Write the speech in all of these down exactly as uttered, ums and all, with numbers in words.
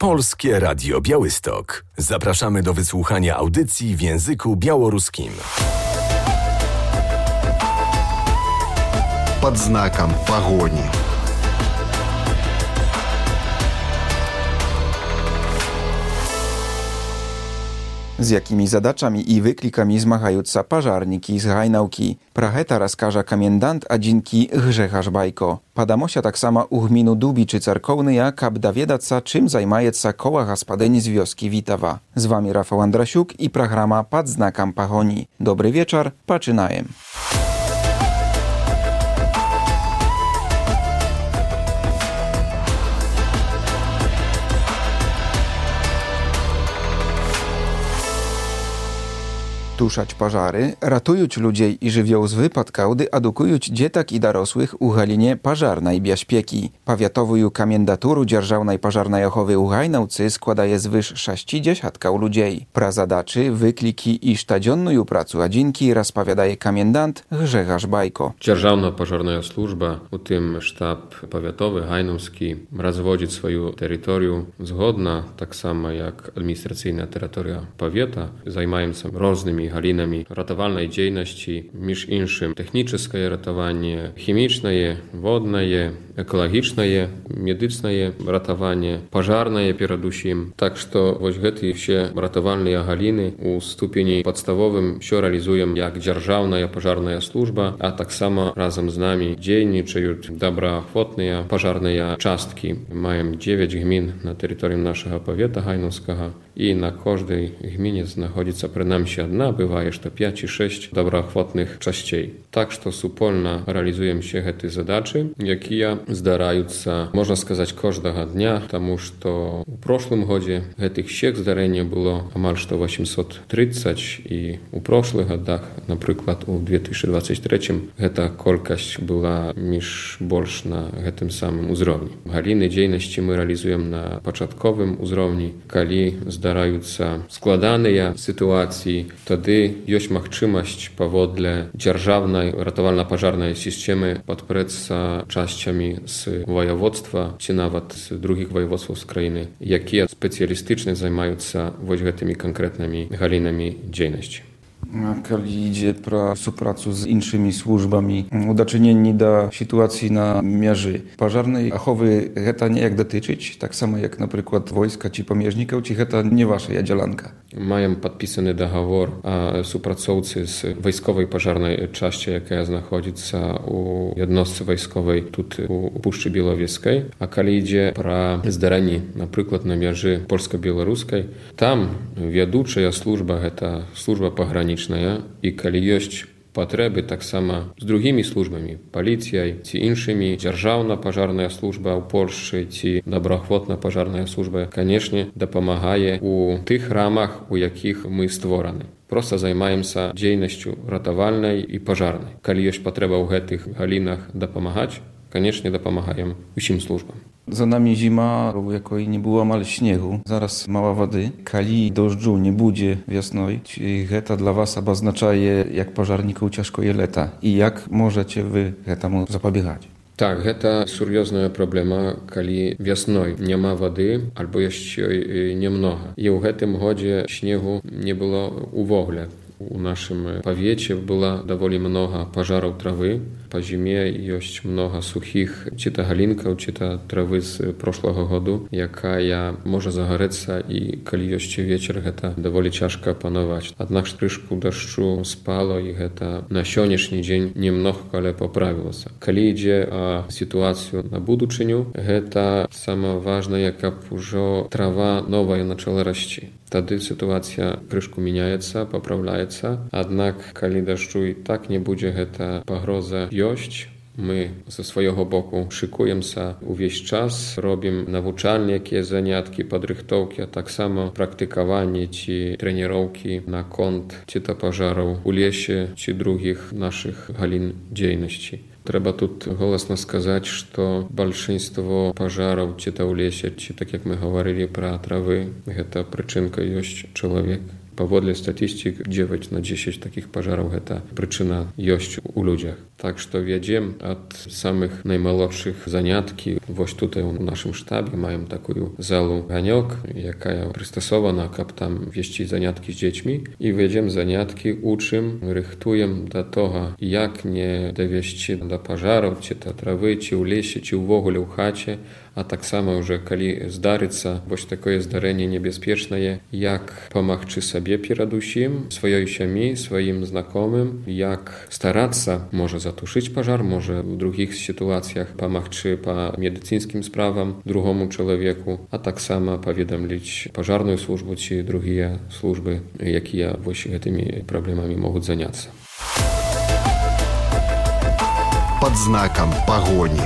Polskie Radio Białystok. Zapraszamy do wysłuchania audycji w języku białoruskim. Pod znakiem pogoni. Z jakimi zadaczami i wyklikami zmagająca pażarniki z Hajnałki. Pracheta rozkaża komendant Adzinki Grzegorz Bajko. Padamosia tak sama u gminu Dubiczy Cerkowny, jak kab dowiedaca, czym zajmajeca koła gospodyni z wioski Witawa. Z wami Rafał Andrasiuk i programa Pod znakiem pogoni. Dobry wieczór, zaczynajmy. Tuszać pożary, ratując ludzi i żywioł z wypadków, edukując dzietak i dorosłych u galinie pożarnej bezpieki. Powiatową komendaturu dzierżawnej pożarnej ochowy u Hajnałcy składaje zwyż sześćdziesiątka ludzi. Pra zadaczy, wykliki i sztadzionną pracę Adzinki rozpowiadaje komendant Grzegorz Bajko. Dzierżawna pożarna służba, u tym sztab powiatowy hajnowski, rozwodzić swoją terytorium zgodna, tak samo jak administracyjna terytoria powiata, zajmują się różnymi halinami ratowalnej działalności, między innymi techniczne ratowanie, chemiczne, wodne, ekologiczne, medyczne ratowanie, pożarne передусім. Tak, że właśnie te wszystkie ratowalne haliny u stopniu podstawowym się realizują jak dzierżawna pożarna służba, a tak samo razem z nami działają dobroachwotne pożarne czastki. Mamy dziewięć gmin na terytorium naszego powiatu hajnowskiego i na każdej gminie znajduje się przynajmniej jedna, bywa jeszcze pięć czy sześć dobroachwotnych częściej. Tak, że wspólnie realizują się te zadачи, jakie zdarzają się, można сказать, każdego dnia, потому что w прошлом гоdzie tych всех zdarzeń było omal osiemset trzydzieści i w прошлых годах, na przykład w dwa tysiące dwudziestym trzecim, ta kolkość była niż больше na tym samym uzrowni. Haliny działalności my realizujemy na początkowym uzrowni, kiedy zdarzają się składane sytuacje, wtedy jest możliwość powodle dzierżawnej ratowalno-pożarnej systemy podprzeć częściami z województwa, czy nawet z drugich województw z kraju, jakie specjalistycznie zajmują się właśnie tymi konkretnymi halinami działalności. Kiedy idzie pro współpracę z innymi służbami, udaczynieni do sytuacji na mierzy pożarnej, achowy heta nie jak dotyczyć, tak samo jak na przykład wojska czy pomierzników, czy heta nie wasza jadzielanka. Mają podpisany doговор, a współpracowcy z wojskowej pożarnej części, jaka znajduje się u jednostce wojskowej tutaj u Puszczy Białowieskiej, a kiedy idzie pro zdarzenie, na przykład na mierzy polsko-białoruskiej, tam wiodąca służba, heta służba pograniczna, i kiedy jest potrzeby, tak samo z drugimi służbami, policją, czy innymi, dzierżawna pożarna służba w Polsce, czy dobroachwotna pożarna służba, koniecznie dopomagaje u tych ramach, u jakich my stworzeni. Prosto zajmujemy się działalnością ratowalnej i pożarnej. Kiedy jest potrzeba u tych halinach dopomagać, koniecznie dopomagają wszystkim służbom. Za nami zima, jako i nie było amal śniegu, zaraz mała wody. Kali deszczu nie będzie wiosnoj, czyli heta dla was oznacza, jak pożarników ciężko je lata. I jak możecie wy temu zapobiegać? Tak, to серьезная проблема, kiedy wiosną nie ma wody, albo jest jej niemnogo. I w tym godzie śniegu nie było w ogóle. U naszym powiecie było довольно много pożarów trawy. Po zimie jest mnogo suchich, czy to halinków, czy to trawy z proszłego году, jaka może zagoreć i kiedy jest wieczór, to довольно ciężko opanować. Jednak troszkę deszczu spało i to na dzisiejszy dzień niemnogo, ale poprawiło się. Kiedy idzie o sytuację na buduczyniu, to samo ważne, jaka już trawa nowa zaczęła rosти. Wtedy sytuacja troszkę zmienia się, poprawia się, jednak kiedy deszczu i tak nie będzie ta pogroza jość, my ze swojego boku szykujemy się uwieść czas, robimy nauczalnie jakieś zaniatki, podrychtowki, a tak samo praktykowanie czy trenirowki na kont, czy to pożarów u lesie, czy drugich naszych halin działalności. Trzeba tu głośno сказать, że большинство pożarów, czy to w lesie, czy tak jak my mówili про trawy, to przyczynka jest człowiek. Powodle statystyk dziewięć na dziesięć takich pożarów to przyczyna jest u ludziach. Tak, że wiedziemy od samych najmłodszych zaniatki. Właśnie tutaj w naszym sztabie mają taką zalę Ganiok, jaka przystosowana, aby tam wieść zaniatki z dziećmi. I wiedziemy zaniatki, uczymy, rychtujemy do tego, jak nie dowieść do pożarów, czy do trawy, czy w lesie, czy w ogóle w chacie. A tak samo, że kiedy zdaryca właśnie takie zdarzenie niebezpieczne, jak pomagać sobie przed усім, swojej siemi, swoim znajomym, jak starać się może zatuszyć pożar, może w drugich sytuacjach pomagać po medycyńskim sprawom drugiemu człowieku, a tak samo powiadomić pożarną służbę czy drugie służby, jakie właśnie tymi problemami mogą zająć się. Pod znakiem pogoni.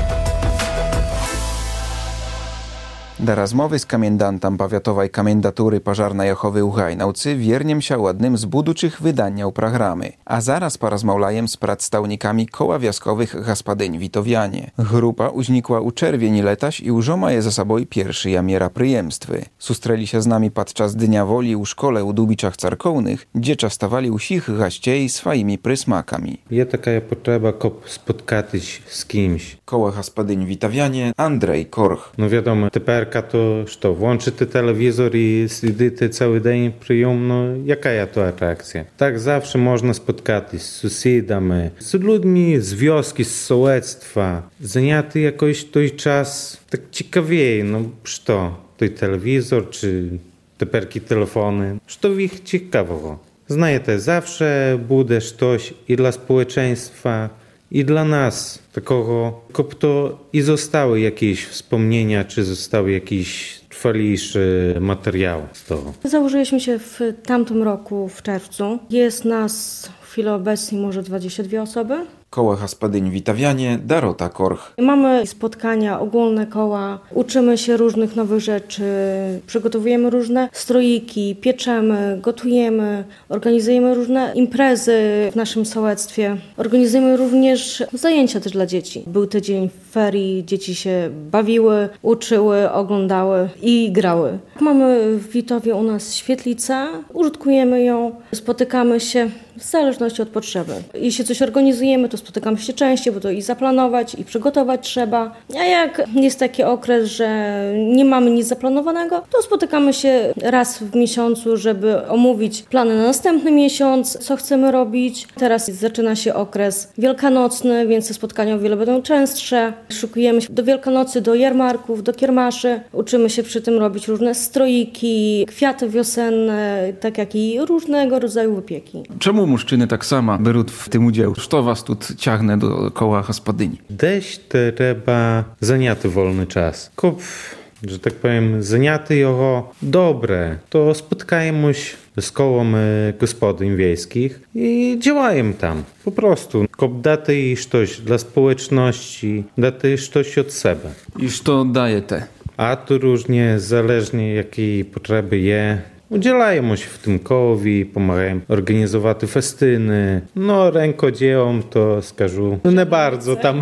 Do rozmowy z komendantem powiatowej komendatury pożarnej Jehowy u Hajnałcy wiernym się jednym z buduчих wydaniów programy. A zaraz porozmawiajem z przedstawnikami koła wioskowych gospodyń Witowianie. Grupa uznikła u czerwieni letaś i już ma je za sobą pierwszy jamiera przyjemstwy. Sustreli się z nami podczas Dnia Woli u szkole u Dubiczach Carkownych, gdzie czastowali usich gościej swoimi prysmakami. Jest taka potrzeba spotkać się z kimś. Koło gospodyń Witowianie Andrzej Korch. No wiadomo, teraz to co, włączycie telewizor i śledzicie cały dzień przyjom, no jaka jest to atrakcja? Tak zawsze można spotkać z sąsiadami, z ludźmi z wioski, z sołectwa, zajęty jakoś ten czas tak ciekawiej, no co, to telewizor czy teperki telefony, co w ich ciekawego. Знаєте, zawsze буде coś i dla społeczeństwa, i dla nas, takiego, żeby to i zostały jakieś wspomnienia, czy zostały jakieś trwalejsze materiały z tego. Założyliśmy się w tamtym roku, w czerwcu. Jest nas w chwili obecnej może dwadzieścia dwie osoby. Koło gospodyń Witowianie Dorota Korch. Mamy spotkania, ogólne koła, uczymy się różnych nowych rzeczy, przygotowujemy różne stroiki, pieczemy, gotujemy, organizujemy różne imprezy w naszym sołectwie. Organizujemy również zajęcia też dla dzieci. Był tydzień ferii, dzieci się bawiły, uczyły, oglądały i grały. Mamy w Witowie u nas świetlicę, użytkujemy ją, spotykamy się w zależności od potrzeby. Jeśli coś organizujemy, to spotykamy się częściej, bo to i zaplanować, i przygotować trzeba. A jak jest taki okres, że nie mamy nic zaplanowanego, to spotykamy się raz w miesiącu, żeby omówić plany na następny miesiąc, co chcemy robić. Teraz zaczyna się okres wielkanocny, więc te spotkania o wiele będą częstsze. Szykujemy się do Wielkanocy, do jarmarków, do kiermaszy. Uczymy się przy tym robić różne stroiki, kwiaty wiosenne, tak jak i różnego rodzaju wypieki. Czemu mężczyzny tak samo biorą w tym udział? Co was tu ciągnie do koła gospodyni? Gdzieś trzeba zajęty wolny czas. Kup, że tak powiem, zajęty jego dobre. To spotkajmy się z kołem gospodyń wiejskich i działają tam. Po prostu. Kop daty coś dla społeczności, daty coś od siebie. I co daje te? A tu różnie, zależnie jakiej potrzeby je. Udzielają się w tym kołowi, pomagają organizować festyny. No, rękodziełom to skażu nie bardzo tam,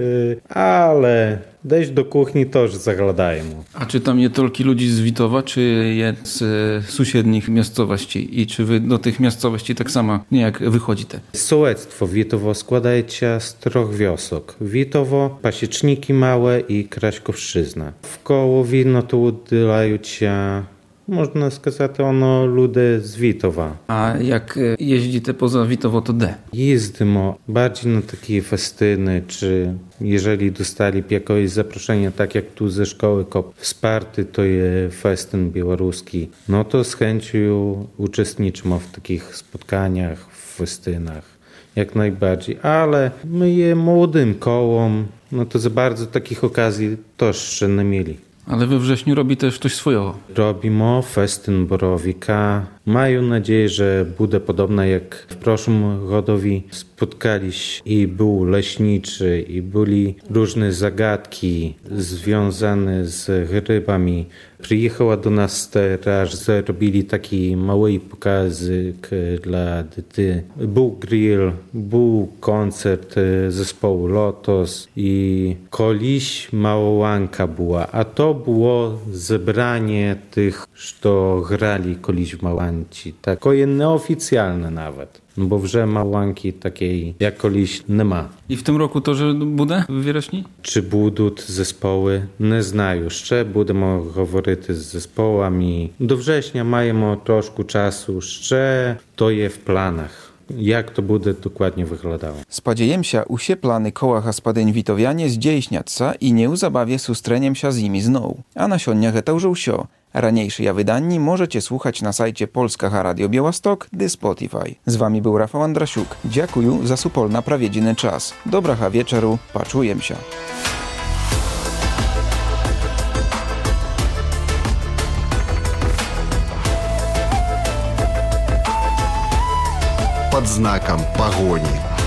ale dejść do kuchni też zaglądają. A czy tam je tylko ludzi z Witowa, czy je z sąsiednich miejscowości? I czy wy do tych miejscowości tak samo niejak wychodzicie? Sołectwo Witowo składaje się z troch wiosok. Witowo, Pasieczniki Małe i Kraśkowszczyzna. W koło wino to udzielają się, można сказати, ono ludy z Witowa. A jak jeździcie poza Witowo, to de? Jeździmy bardziej na takie festyny, czy jeżeli dostali jakieś zaproszenie, tak jak tu ze szkoły kop wsparty, to jest festyn białoruski, no to z chęcią uczestniczymy w takich spotkaniach, w festynach. Jak najbardziej, ale my je młodym kołom, no to za bardzo takich okazji też jeszcze nie mieli. Ale we wrześniu robi też coś swojego. Robimy festyn borowika. Mają nadzieję, że będzie podobne jak w proszłym godowi. Spotkaliśmy i był leśniczy, i byli różne zagadki związane z rybami. Przyjechała do nas straż, zrobili taki mały pokazyk dla dzieci. Był grill, był koncert zespołu Lotos i koliś Małołanka była. A to było zebranie tych, co grali koliś w Małance. варіанті, такої неофіціальної навіть. No bo вже маланки takiej jak колись нема. I w tym roku to, że буде w Wierośni? Чи будуть зespoły? Не знаю. Ще будемо говорити з зespołami. До врześnia маємо трошку часу. Ще to je w planach. Jak to bude dokładnie wyglądało? Spadziejem się usie plany koła gaspadeń witowianie zdziejśniaca i nie uzabawie sustreniem się z nimi znowu. A na sioniach to już usio. Raniejsze ja wydanni możecie słuchać na sajcie Polska Radio Białystok dy Spotify. Z wami był Rafał Andrasiuk. Dziękuję za supol na prawiedziny czas. Dobracha wieczoru, paczujem się. Под знаком погони.